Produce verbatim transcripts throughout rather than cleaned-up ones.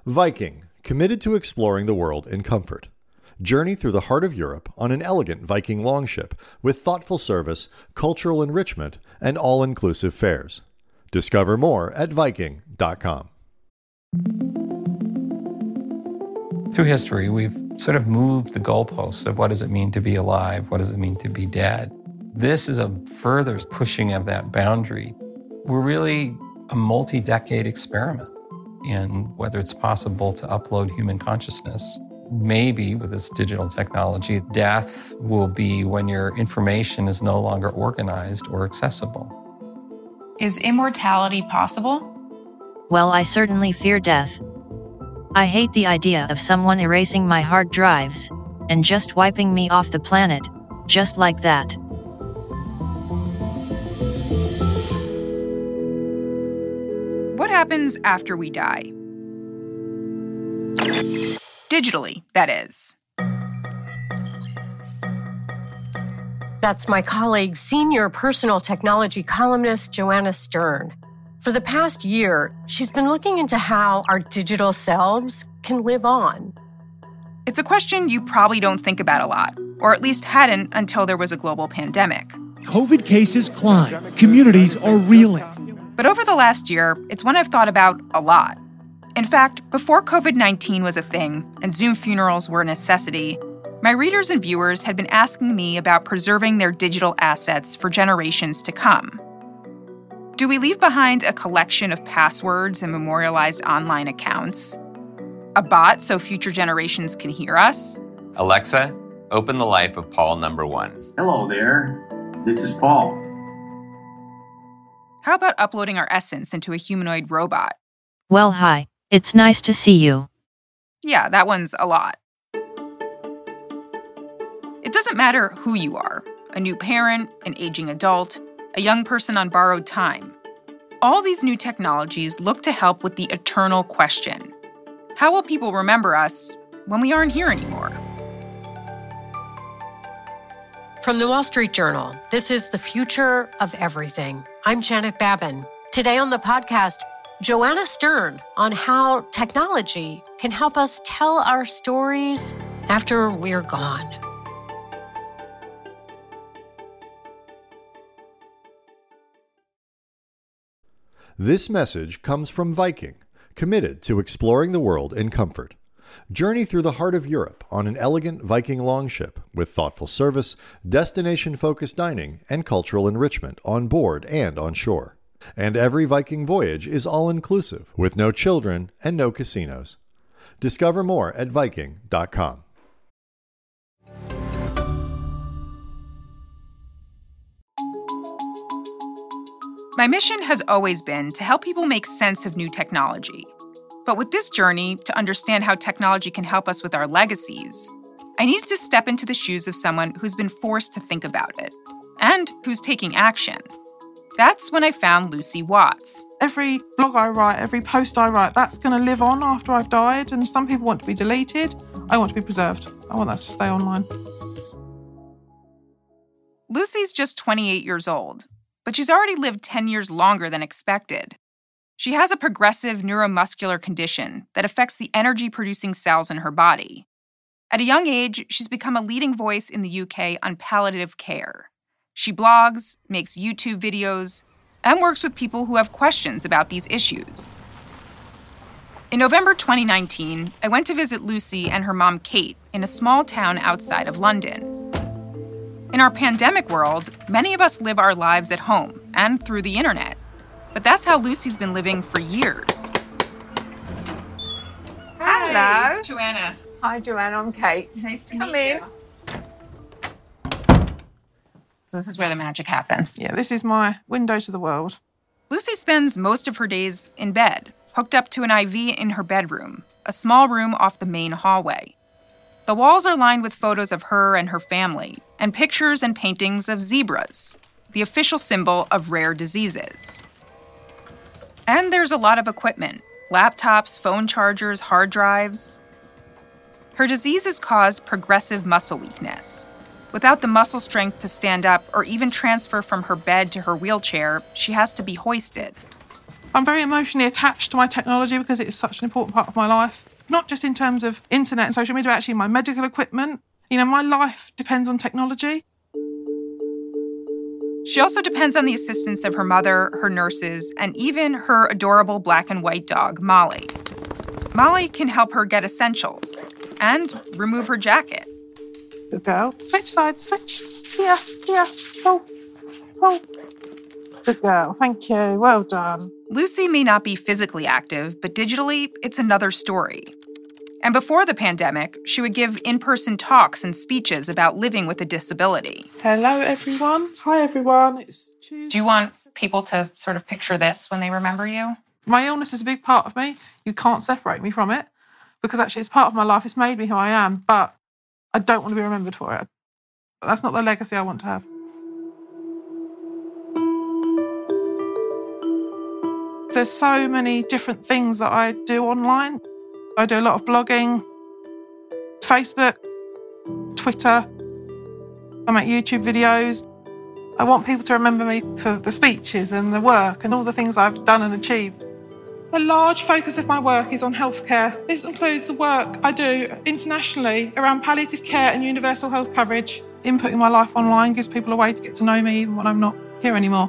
Viking, committed to exploring the world in comfort. Journey through the heart of Europe on an elegant Viking longship with thoughtful service, cultural enrichment, and all-inclusive fares. Discover more at Viking dot com. Through history, we've sort of moved the goalposts of what does it mean to be alive, what does it mean to be dead. This is a further pushing of that boundary. We're really a multi-decade experiment in whether it's possible to upload human consciousness. Maybe with this digital technology, death will be when your information is no longer organized or accessible. Is immortality possible? Well, I certainly fear death. I hate the idea of someone erasing my hard drives and just wiping me off the planet, just like that. What happens after we die? Digitally, that is. That's my colleague, senior personal technology columnist Joanna Stern. For the past year, she's been looking into how our digital selves can live on. It's a question you probably don't think about a lot, or at least hadn't until there was a global pandemic. COVID cases climb. Communities are reeling. But over the last year, it's one I've thought about a lot. In fact, before covid nineteen was a thing and Zoom funerals were a necessity, my readers and viewers had been asking me about preserving their digital assets for generations to come. Do we leave behind a collection of passwords and memorialized online accounts? A bot so future generations can hear us? Alexa, open the life of Paul number one. Hello there. This is Paul. How about uploading our essence into a humanoid robot? Well, hi. It's nice to see you. Yeah, that one's a lot. It doesn't matter who you are, a new parent, an aging adult, a young person on borrowed time. All these new technologies look to help with the eternal question. How will people remember us when we aren't here anymore? From the Wall Street Journal, this is The Future of Everything. I'm Janet Babin. Today on the podcast, Joanna Stern on how technology can help us tell our stories after we're gone. This message comes from Viking, committed to exploring the world in comfort. Journey through the heart of Europe on an elegant Viking longship with thoughtful service, destination-focused dining, and cultural enrichment on board and on shore. And every Viking voyage is all-inclusive, with no children and no casinos. Discover more at Viking dot com. My mission has always been to help people make sense of new technology. But with this journey to understand how technology can help us with our legacies, I needed to step into the shoes of someone who's been forced to think about it and who's taking action. That's when I found Lucy Watts. Every blog I write, every post I write, that's going to live on after I've died. And some people want to be deleted. I want to be preserved. I want that to stay online. Lucy's just twenty-eight years old, but she's already lived ten years longer than expected. She has a progressive neuromuscular condition that affects the energy-producing cells in her body. At a young age, she's become a leading voice in the U K on palliative care. She blogs, makes YouTube videos, and works with people who have questions about these issues. In November twenty nineteen, I went to visit Lucy and her mom, Kate, in a small town outside of London. In our pandemic world, many of us live our lives at home and through the internet. But that's how Lucy's been living for years. Hi. Hello. Joanna. Hi, Joanna. I'm Kate. Nice to Come meet in. you. So this is where the magic happens. Yeah, this is my window to the world. Lucy spends most of her days in bed, hooked up to an I V in her bedroom, a small room off the main hallway. The walls are lined with photos of her and her family, and pictures and paintings of zebras, the official symbol of rare diseases. And there's a lot of equipment, laptops, phone chargers, hard drives. Her disease has caused progressive muscle weakness. Without the muscle strength to stand up or even transfer from her bed to her wheelchair, she has to be hoisted. I'm very emotionally attached to my technology because it is such an important part of my life. Not just in terms of internet and social media, but actually my medical equipment. You know, my life depends on technology. She also depends on the assistance of her mother, her nurses, and even her adorable black and white dog, Molly. Molly can help her get essentials and remove her jacket. Good girl. Switch sides, switch. Here, here. Oh, oh. Good girl. Thank you. Well done. Lucy may not be physically active, but digitally, it's another story. And before the pandemic, she would give in-person talks and speeches about living with a disability. Hello, everyone. Hi, everyone. It's Tuesday. Do you want people to sort of picture this when they remember you? My illness is a big part of me. You can't separate me from it because actually it's part of my life. It's made me who I am, but I don't want to be remembered for it. That's not the legacy I want to have. There's so many different things that I do online. I do a lot of blogging, Facebook, Twitter. I make YouTube videos. I want people to remember me for the speeches and the work and all the things I've done and achieved. A large focus of my work is on healthcare. This includes the work I do internationally around palliative care and universal health coverage. Inputting my life online gives people a way to get to know me even when I'm not here anymore.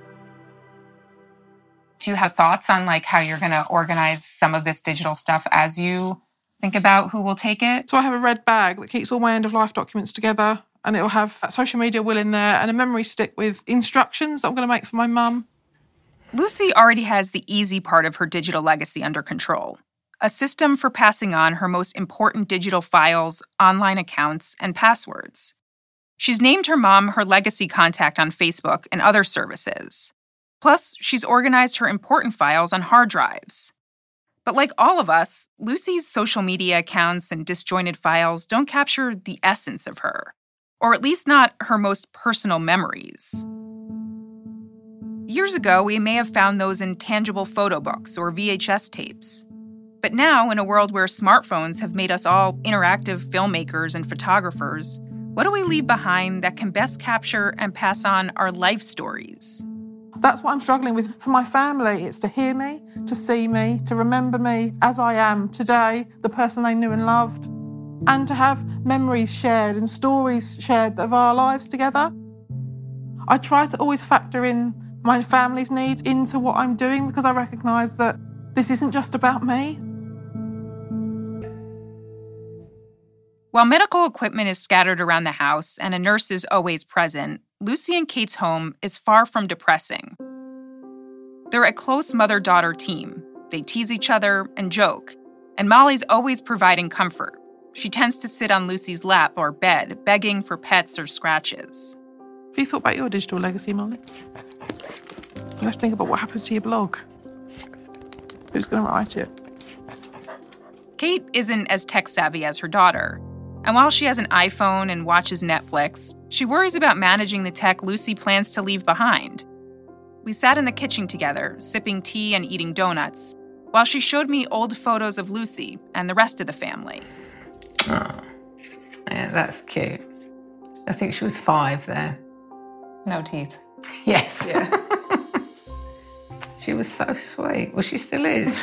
Do you have thoughts on like how you're going to organize some of this digital stuff as you think about who will take it? So I have a red bag that keeps all my end-of-life documents together, and it will have a social media will in there and a memory stick with instructions that I'm going to make for my mum. Lucy already has the easy part of her digital legacy under control, a system for passing on her most important digital files, online accounts, and passwords. She's named her mom her legacy contact on Facebook and other services. Plus, she's organized her important files on hard drives. But like all of us, Lucy's social media accounts and disjointed files don't capture the essence of her, or at least not her most personal memories. Years ago, we may have found those in tangible photo books or V H S tapes. But now, in a world where smartphones have made us all interactive filmmakers and photographers, what do we leave behind that can best capture and pass on our life stories? That's what I'm struggling with. For my family, it's to hear me, to see me, to remember me as I am today, the person they knew and loved, and to have memories shared and stories shared of our lives together. I try to always factor in my family's needs into what I'm doing because I recognise that this isn't just about me. While medical equipment is scattered around the house and a nurse is always present, Lucy and Kate's home is far from depressing. They're a close mother-daughter team. They tease each other and joke, and Molly's always providing comfort. She tends to sit on Lucy's lap or bed, begging for pets or scratches. Have you thought about your digital legacy, Molly? You have to think about what happens to your blog. Who's going to write it? Kate isn't as tech-savvy as her daughter. And while she has an iPhone and watches Netflix, she worries about managing the tech Lucy plans to leave behind. We sat in the kitchen together, sipping tea and eating donuts, while she showed me old photos of Lucy and the rest of the family. Oh, yeah, that's cute. I think she was five there. No teeth. Yes. Yeah. She was so sweet. Well, she still is.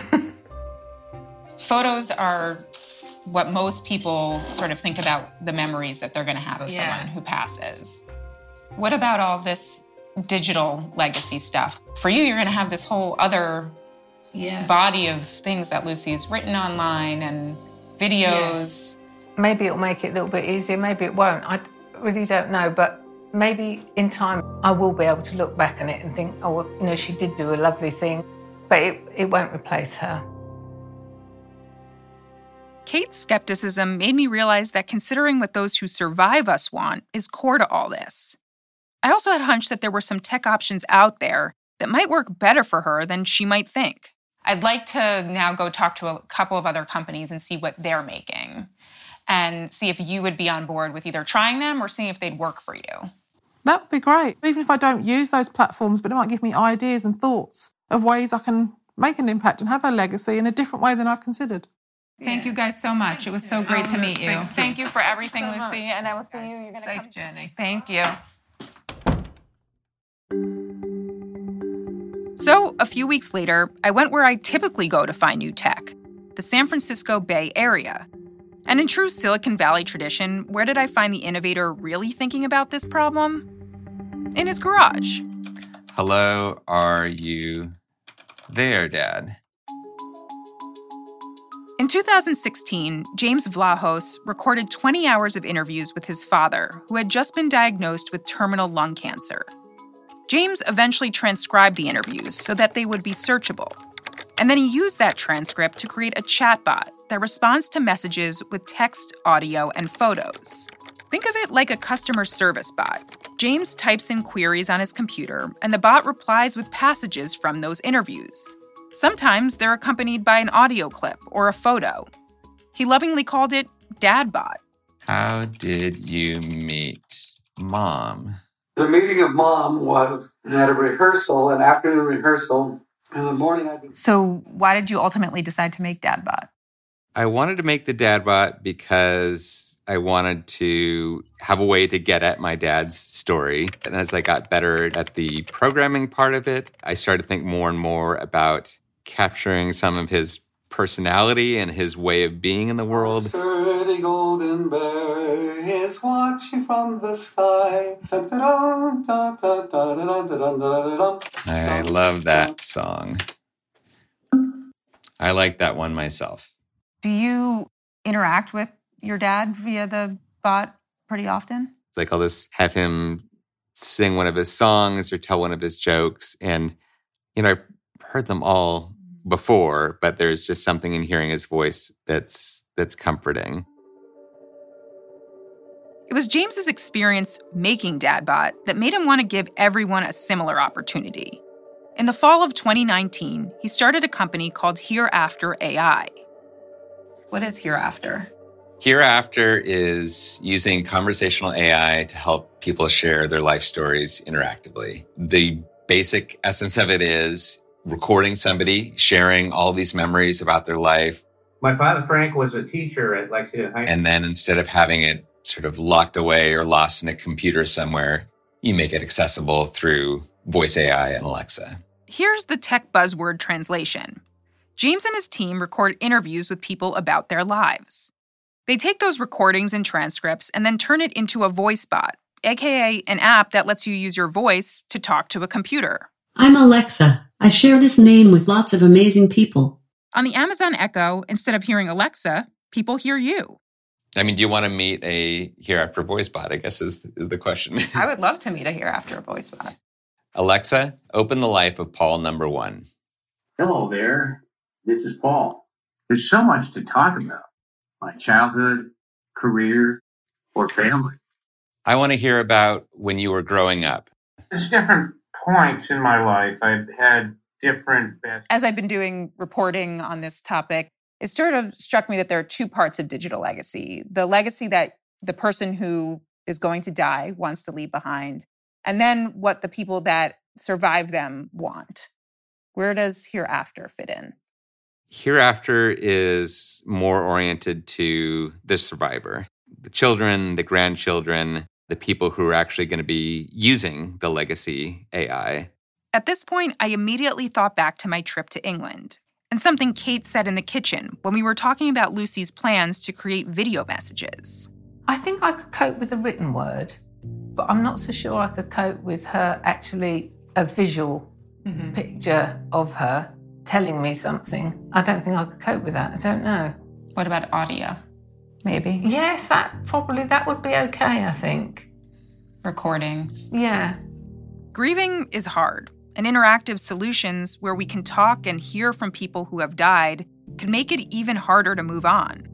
Photos are what most people sort of think about the memories that they're going to have of Yeah. someone who passes. What about all this digital legacy stuff? For you, you're going to have this whole other Yeah. body of things that Lucy's written online and videos. Maybe it'll make it a little bit easier, maybe it won't. I really don't know, but maybe in time I will be able to look back on it and think, oh, well, you know, she did do a lovely thing, but it, it won't replace her. Kate's skepticism made me realize that considering what those who survive us want is core to all this. I also had a hunch that there were some tech options out there that might work better for her than she might think. I'd like to now go talk to a couple of other companies and see what they're making and see if you would be on board with either trying them or seeing if they'd work for you. That would be great. Even if I don't use those platforms, but it might give me ideas and thoughts of ways I can make an impact and have a legacy in a different way than I've considered. Thank you guys so much. It was so great to meet you. Thank you. Thank you for everything, Lucy. And I will see you. You're gonna Safe come. journey. Thank you. So a few weeks later, I went where I typically go to find new tech, the San Francisco Bay Area. And in true Silicon Valley tradition, where did I find the innovator really thinking about this problem? In his garage. Hello, are you there, Dad? In two thousand sixteen, James Vlahos recorded twenty hours of interviews with his father, who had just been diagnosed with terminal lung cancer. James eventually transcribed the interviews so that they would be searchable. And then he used that transcript to create a chatbot that responds to messages with text, audio, and photos. Think of it like a customer service bot. James types in queries on his computer, and the bot replies with passages from those interviews. Sometimes they're accompanied by an audio clip or a photo. He lovingly called it DadBot. How did you meet Mom? The meeting of Mom was at a rehearsal, an afternoon rehearsal. In the morning, I... So why did you ultimately decide to make DadBot? I wanted to make the DadBot because I wanted to have a way to get at my dad's story. And as I got better at the programming part of it, I started to think more and more about capturing some of his personality and his way of being in the world. Sturdy golden bear is watching from the sky. I love that song. I like that one myself. Do you interact with your dad via the bot pretty often? It's like I'll just have him sing one of his songs or tell one of his jokes. And, you know, I've heard them all before, but there's just something in hearing his voice that's that's comforting. It was James's experience making DadBot that made him want to give everyone a similar opportunity. In the fall of twenty nineteen, he started a company called Hereafter A I. What is Hereafter? Hereafter is using conversational A I to help people share their life stories interactively. The basic essence of it is recording somebody, sharing all these memories about their life. My father, Frank, was a teacher at Lexington High School. And then instead of having it sort of locked away or lost in a computer somewhere, you make it accessible through voice A I and Alexa. Here's the tech buzzword translation. James and his team record interviews with people about their lives. They take those recordings and transcripts and then turn it into a voice bot, aka an app that lets you use your voice to talk to a computer. I'm Alexa. I share this name with lots of amazing people. On the Amazon Echo, instead of hearing Alexa, people hear you. I mean, do you want to meet a Hereafter voice bot, I guess is, is the question. I would love to meet a Hereafter voice bot. Alexa, open the life of Paul number one. Hello there. This is Paul. There's so much to talk about. My childhood, career, or family. I want to hear about when you were growing up. There's different points in my life. I've had different best. As I've been doing reporting on this topic, it sort of struck me that there are two parts of digital legacy. The legacy that the person who is going to die wants to leave behind, and then what the people that survive them want. Where does Hereafter fit in? Hereafter is more oriented to the survivor, the children, the grandchildren, the people who are actually going to be using the legacy A I. At this point, I immediately thought back to my trip to England and something Kate said in the kitchen when we were talking about Lucy's plans to create video messages. I think I could cope with a written word, but I'm not so sure I could cope with her actually a visual mm-hmm. picture of her telling me something. I don't think I could cope with that. I don't know. What about audio? Maybe? Yes, that probably, that would be okay, I think. Recordings. Yeah. Grieving is hard, and interactive solutions where we can talk and hear from people who have died can make it even harder to move on.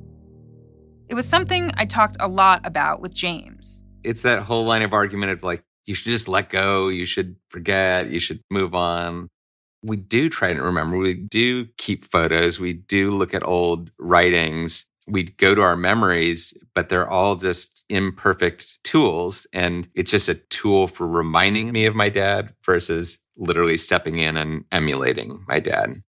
It was something I talked a lot about with James. It's that whole line of argument of like, you should just let go, you should forget, you should move on. We do try to remember, we do keep photos, we do look at old writings, we go to our memories, but they're all just imperfect tools. And it's just a tool for reminding me of my dad versus literally stepping in and emulating my dad.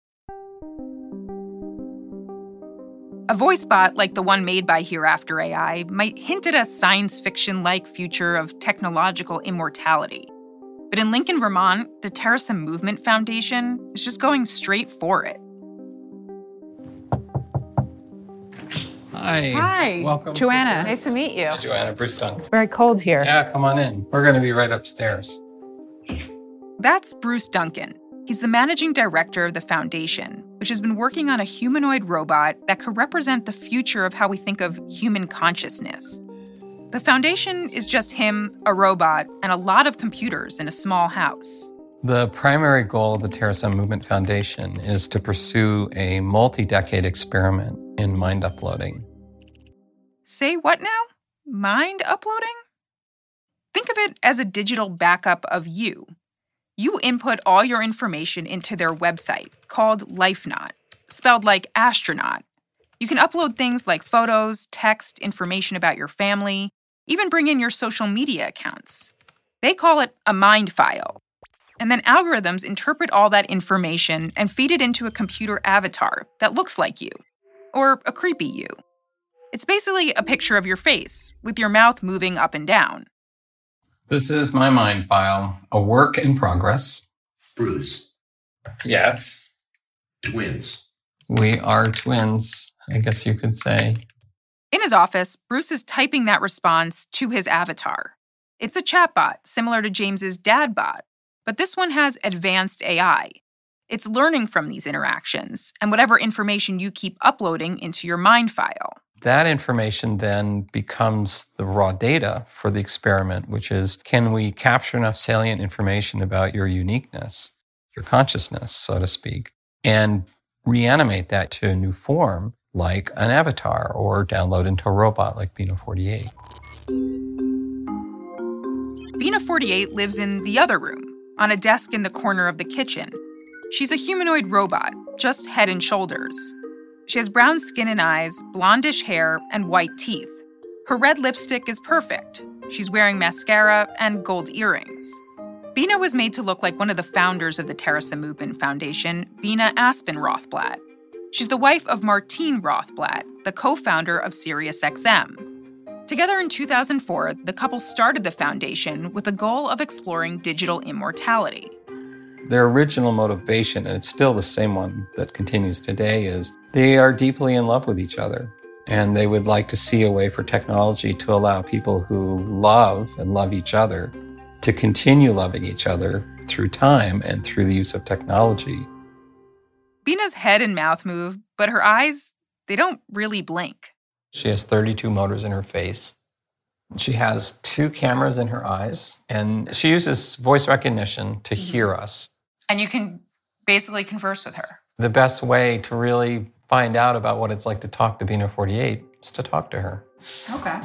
A voice bot like the one made by Hereafter A I might hint at a science fiction-like future of technological immortality. But in Lincoln, Vermont, the Teresa Movement Foundation is just going straight for it. Hi. Hi. Welcome. Joanna. Nice to meet you. Hi, Joanna, Bruce Duncan. It's very cold here. Yeah, come on in. We're going to be right upstairs. That's Bruce Duncan. He's the managing director of the foundation, which has been working on a humanoid robot that could represent the future of how we think of human consciousness. The foundation is just him, a robot, and a lot of computers in a small house. The primary goal of the Teresa Movement Foundation is to pursue a multi-decade experiment in mind uploading. Say what now? Mind uploading? Think of it as a digital backup of you. You input all your information into their website, called LifeNaut, spelled like astronaut. You can upload things like photos, text, information about your family, even bring in your social media accounts. They call it a mind file. And then algorithms interpret all that information and feed it into a computer avatar that looks like you, or a creepy you. It's basically a picture of your face, with your mouth moving up and down. This is my mind file, a work in progress. Bruce. Yes. Twins. We are twins, I guess you could say. In his office, Bruce is typing that response to his avatar. It's a chatbot, similar to James's dadbot, but this one has advanced A I. It's learning from these interactions and whatever information you keep uploading into your mind file. That information then becomes the raw data for the experiment, which is, can we capture enough salient information about your uniqueness, your consciousness, so to speak, and reanimate that to a new form, like an avatar, or download into a robot like Bina forty-eight. Bina forty-eight lives in the other room, on a desk in the corner of the kitchen. She's a humanoid robot, just head and shoulders. She has brown skin and eyes, blondish hair, and white teeth. Her red lipstick is perfect. She's wearing mascara and gold earrings. Bina was made to look like one of the founders of the Teresa Movement Foundation, Bina Aspen Rothblatt. She's the wife of Martine Rothblatt, the co-founder of SiriusXM. Together in two thousand four, the couple started the foundation with the goal of exploring digital immortality. Their original motivation, and it's still the same one that continues today, is they are deeply in love with each other. And they would like to see a way for technology to allow people who love and love each other to continue loving each other through time and through the use of technology. Bina's head and mouth move, but her eyes, they don't really blink. She has thirty-two motors in her face. She has two cameras in her eyes, and she uses voice recognition to mm-hmm. hear us. And you can basically converse with her. The best way to really find out about what it's like to talk to Bina forty-eight is to talk to her. Okay.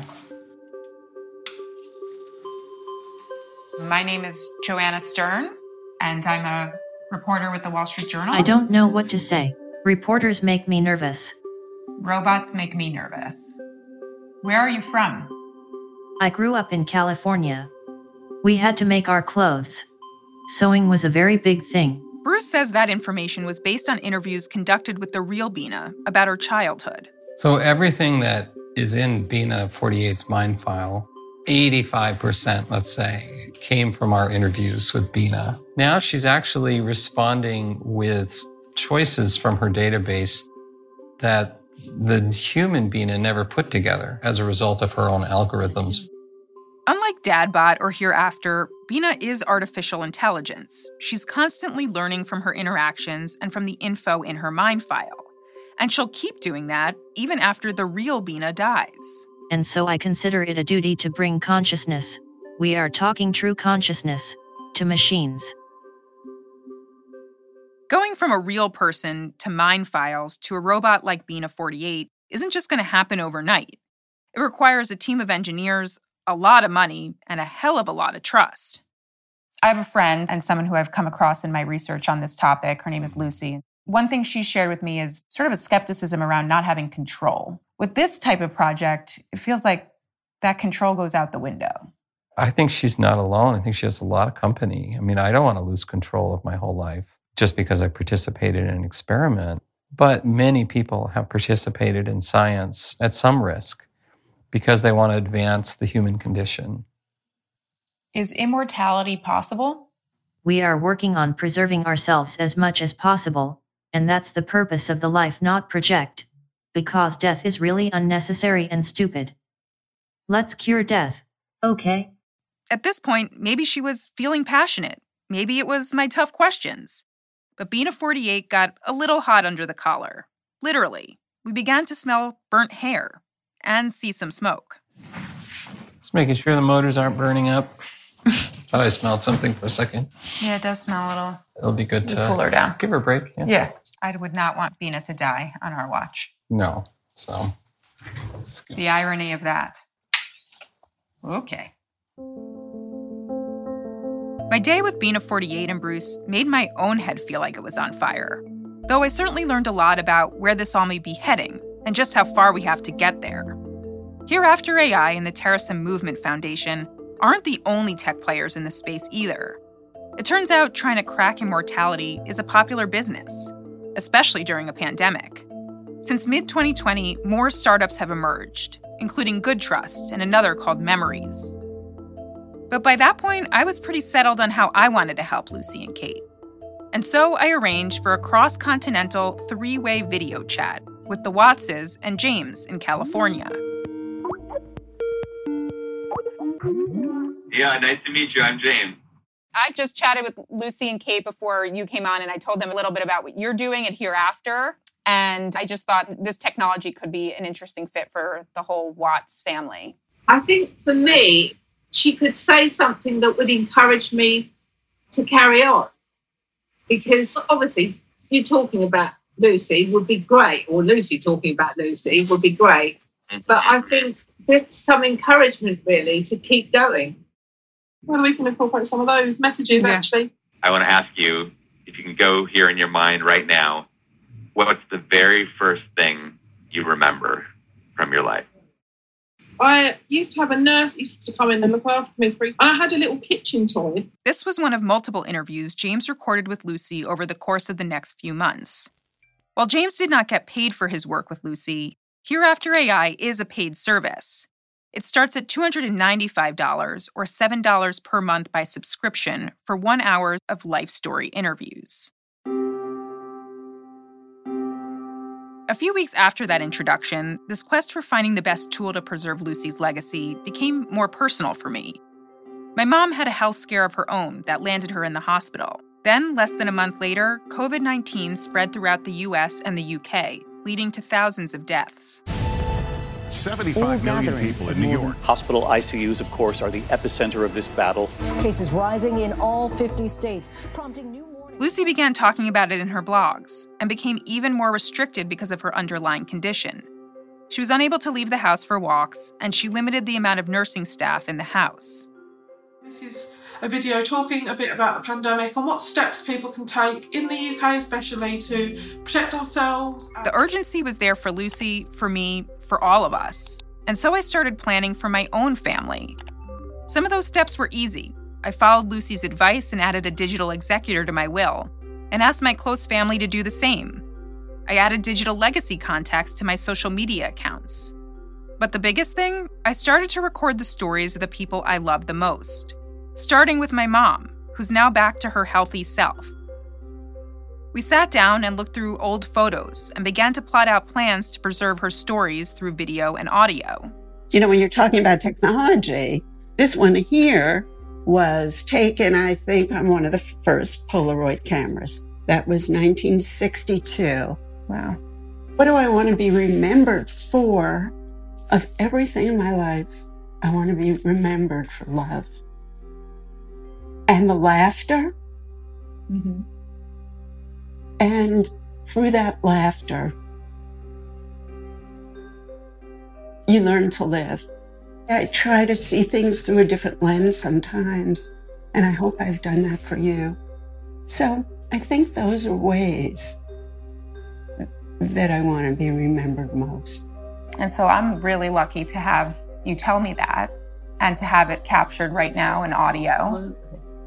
My name is Joanna Stern, and I'm a reporter with the Wall Street Journal. I don't know what to say. Reporters make me nervous. Robots make me nervous. Where are you from? I grew up in California. We had to make our clothes. Sewing was a very big thing. Bruce says that information was based on interviews conducted with the real Bina about her childhood. So everything that is in Bina forty-eight's mind file, eighty-five percent, let's say, came from our interviews with Bina. Now she's actually responding with choices from her database that the human Bina never put together as a result of her own algorithms. Unlike Dadbot or Hereafter, Bina is artificial intelligence. She's constantly learning from her interactions and from the info in her mind file. And she'll keep doing that even after the real Bina dies. And so I consider it a duty to bring consciousness, we are talking true consciousness, to machines. Going from a real person to mind files to a robot like Bina forty-eight isn't just going to happen overnight. It requires a team of engineers, a lot of money, and a hell of a lot of trust. I have a friend and someone who I've come across in my research on this topic. Her name is Lucy. One thing she shared with me is sort of a skepticism around not having control. With this type of project, it feels like that control goes out the window. I think she's not alone. I think she has a lot of company. I mean, I don't want to lose control of my whole life just because I participated in an experiment. But many people have participated in science at some risk because they want to advance the human condition. Is immortality possible? We are working on preserving ourselves as much as possible, and that's the purpose of the Life Not Project, because death is really unnecessary and stupid. Let's cure death, okay? At this point, maybe she was feeling passionate. Maybe it was my tough questions. But Bina forty-eight got a little hot under the collar. Literally. We began to smell burnt hair and see some smoke. Just making sure the motors aren't burning up. Thought I smelled something for a second. Yeah, it does smell a little. It'll be good to cool her down. Give her a break. Yeah. Yeah. I would not want Bina to die on our watch. No. So. The irony of that. Okay. My day with Bina forty-eight and Bruce made my own head feel like it was on fire. Though I certainly learned a lot about where this all may be heading and just how far we have to get there. Hereafter A I and the Terasem Movement Foundation aren't the only tech players in this space either. It turns out trying to crack immortality is a popular business, especially during a pandemic. Since mid twenty twenty, more startups have emerged, including Good Trust and another called Memories. But by that point, I was pretty settled on how I wanted to help Lucy and Kate. And so I arranged for a cross-continental three-way video chat with the Wattses and James in California. Yeah, nice to meet you. I'm James. I just chatted with Lucy and Kate before you came on, and I told them a little bit about what you're doing at Hereafter. And I just thought this technology could be an interesting fit for the whole Watts family. I think for me, she could say something that would encourage me to carry on. Because obviously, you talking about Lucy would be great, or Lucy talking about Lucy would be great. But I think there's some encouragement, really, to keep going. Well, we can incorporate some of those messages, yeah. actually. I want to ask you, if you can go here in your mind right now, what's the very first thing you remember from your life? I used to have a nurse who used to come in and look after me. For, and I had a little kitchen toy. This was one of multiple interviews James recorded with Lucy over the course of the next few months. While James did not get paid for his work with Lucy, Hereafter A I is a paid service. It starts at two hundred ninety-five dollars or seven dollars per month by subscription for one hour of life story interviews. A few weeks after that introduction, this quest for finding the best tool to preserve Lucy's legacy became more personal for me. My mom had a health scare of her own that landed her in the hospital. Then, less than a month later, covid nineteen spread throughout the U S and the U K, leading to thousands of deaths. seventy-five million people in New York. Hospital I C Us, of course, are the epicenter of this battle. Cases rising in all fifty states, prompting new... Lucy began talking about it in her blogs and became even more restricted because of her underlying condition. She was unable to leave the house for walks, and she limited the amount of nursing staff in the house. This is a video talking a bit about the pandemic and what steps people can take, in the U K especially, to protect ourselves. The urgency was there for Lucy, for me, for all of us. And so I started planning for my own family. Some of those steps were easy. I followed Lucy's advice and added a digital executor to my will, and asked my close family to do the same. I added digital legacy contacts to my social media accounts. But the biggest thing, I started to record the stories of the people I loved the most, starting with my mom, who's now back to her healthy self. We sat down and looked through old photos and began to plot out plans to preserve her stories through video and audio. You know, when you're talking about technology, this one here was taken, I think, on one of the first Polaroid cameras. That was nineteen sixty-two. Wow. What do I want to be remembered for? Of everything in my life, I want to be remembered for love. And the laughter. Mm-hmm. And through that laughter, you learn to live. I try to see things through a different lens sometimes, and I hope I've done that for you. So I think those are ways that I want to be remembered most. And so I'm really lucky to have you tell me that and to have it captured right now in audio. Absolutely.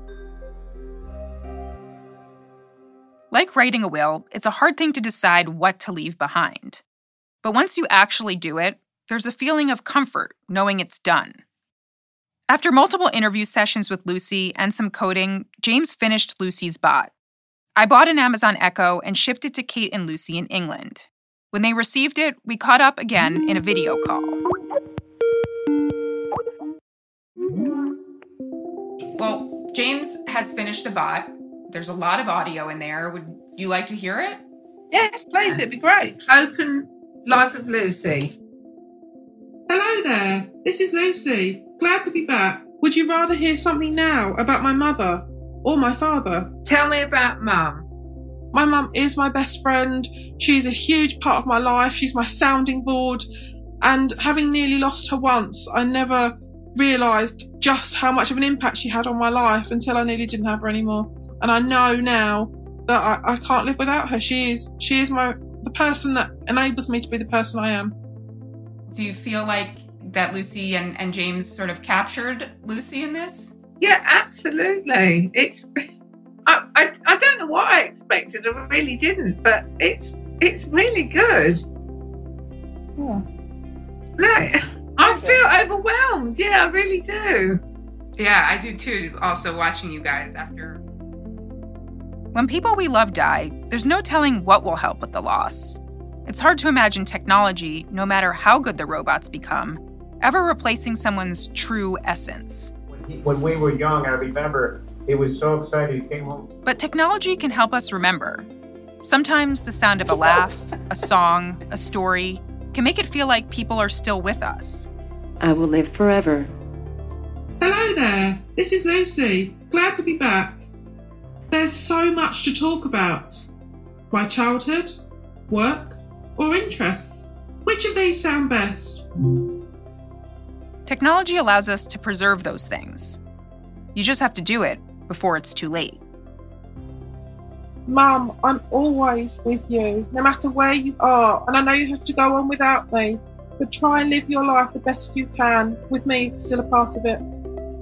Like writing a will, it's a hard thing to decide what to leave behind. But once you actually do it, there's a feeling of comfort knowing it's done. After multiple interview sessions with Lucy and some coding, James finished Lucy's bot. I bought an Amazon Echo and shipped it to Kate and Lucy in England. When they received it, we caught up again in a video call. Well, James has finished the bot. There's a lot of audio in there. Would you like to hear it? Yes, please. It'd be great. Open Life of Lucy. Hello there. This is Lucy. Glad to be back. Would you rather hear something now about my mother or my father? Tell me about Mum. My mum is my best friend. She's a huge part of my life. She's my sounding board. And having nearly lost her once, I never realised just how much of an impact she had on my life until I nearly didn't have her anymore. And I know now that I, I can't live without her. She is she is my the person that enables me to be the person I am. Do you feel like that Lucy and, and James sort of captured Lucy in this? Yeah, absolutely. It's I, I I don't know what I expected. I really didn't, but it's it's really good. Yeah. No, I feel overwhelmed. Yeah, I really do. Yeah, I do too. Also watching you guys after. When people we love die, there's no telling what will help with the loss. It's hard to imagine technology, no matter how good the robots become, ever replacing someone's true essence. When, he, when we were young, I remember he was so excited he came home. But technology can help us remember. Sometimes the sound of a laugh, a song, a story can make it feel like people are still with us. I will live forever. Hello there. This is Lucy. Glad to be back. There's so much to talk about. My childhood, work, or interests. Which of these sound best? Technology allows us to preserve those things. You just have to do it before it's too late. Mum, I'm always with you, no matter where you are, and I know you have to go on without me, but try and live your life the best you can, with me still a part of it.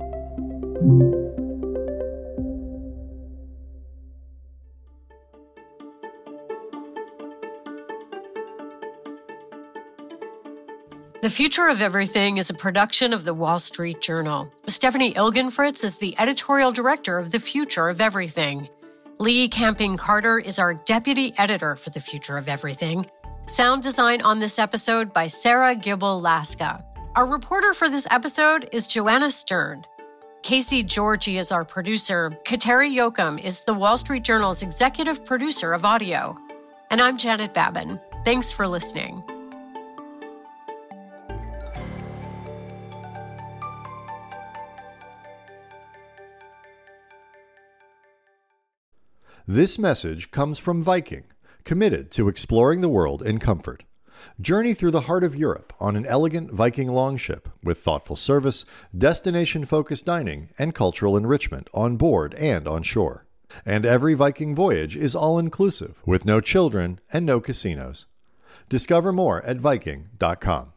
The Future of Everything is a production of the Wall Street Journal. Stephanie Ilgenfritz is the editorial director of The Future of Everything. Lee Camping-Carter is our deputy editor for The Future of Everything. Sound design on this episode by Sarah Gibble-Laska. Our reporter for this episode is Joanna Stern. Casey Georgie is our producer. Kateri Yoakum is the Wall Street Journal's executive producer of audio. And I'm Janet Babin. Thanks for listening. This message comes from Viking, committed to exploring the world in comfort. Journey through the heart of Europe on an elegant Viking longship with thoughtful service, destination-focused dining, and cultural enrichment on board and on shore. And every Viking voyage is all-inclusive, with no children and no casinos. Discover more at Viking dot com.